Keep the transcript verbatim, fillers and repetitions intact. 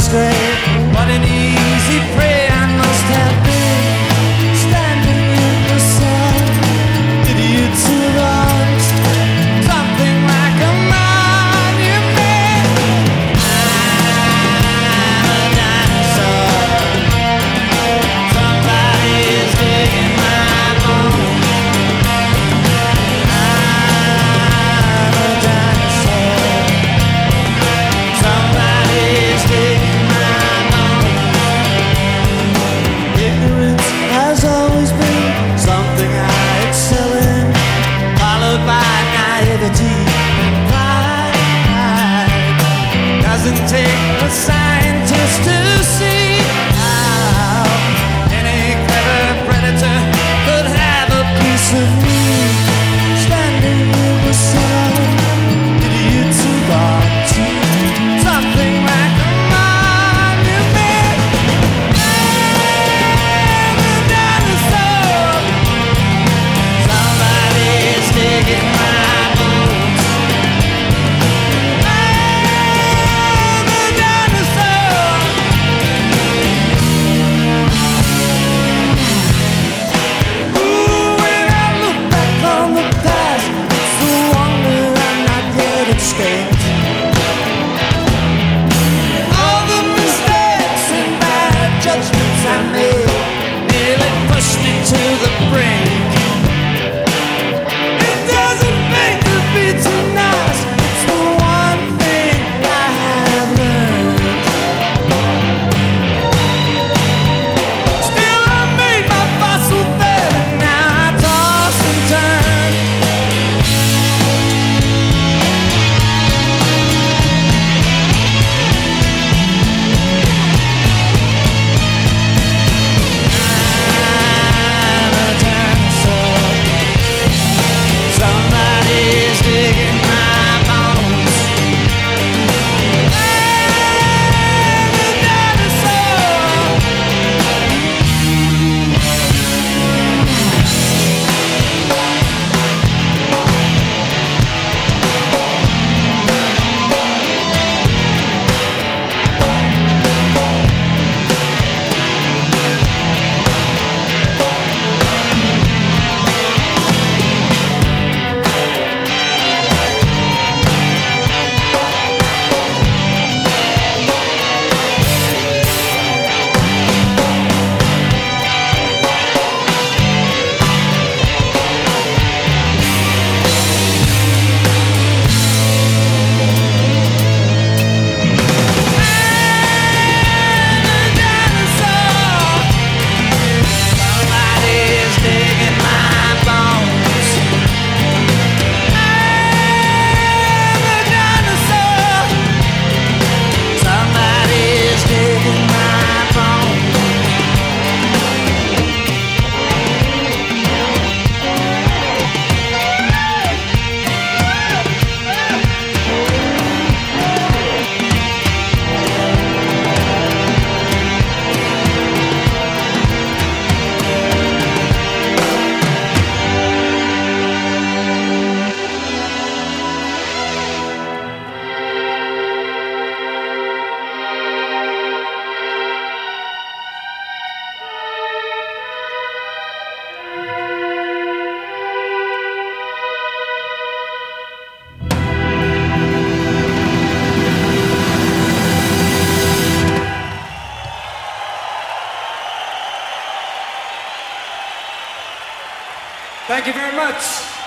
astray. What an easy prey I must have been, standing in the sun, idiots who lost something like a monument. I'm a dinosaur. Somebody's digging my bones. I'm a dinosaur. Somebody's digging my bones. Ignorance has always been something I excel in, followed by naivety and pride. Doesn't take a scientist to see how any clever predator could have a piece of me, standing in the sun, idiots who got to something like a monument. I'm a dinosaur. Somebody's digging my bones. I'm a dinosaur. Ooh, when I look back on the past, it's the wonder I'm not yet escaped. All the mistakes and bad judgments I made nearly pushed me to the brink. It doesn't make the beat too nice. It's the one thing I have learned. Still, I made my fossil bed and now I toss and turn. I'm a dinosaur. Somebody's digging my bones. I'm a dinosaur. Somebody's digging my bones. I'm a dinosaur. Somebody's digging my bones. Thank you very much.